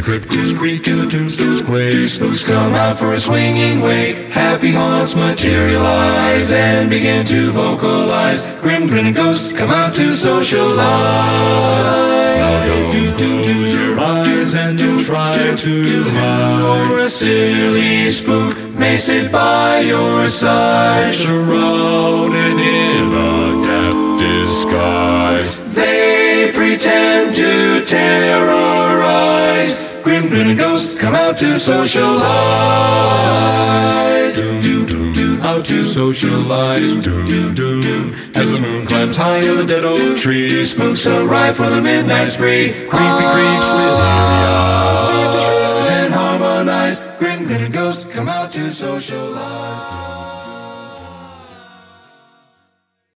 the crypts creak and the tombstones quake. Spooks come out for a swinging wake. Happy haunts materialize and begin to vocalize. Grim grinning ghosts come out to socialize. Now don't close your eyes and don't try to hide. Or a silly spook may sit by your side, surrounded in a death disguise. They pretend to terrorize. Grim grinning ghosts come out to socialize. Out to socialize. As the moon climbs high in the dead oak tree, spooks arrive for the midnight spree. Creepy creeps with eerie eyes start to shriek and harmonize. Grim grinning ghosts come out to socialize.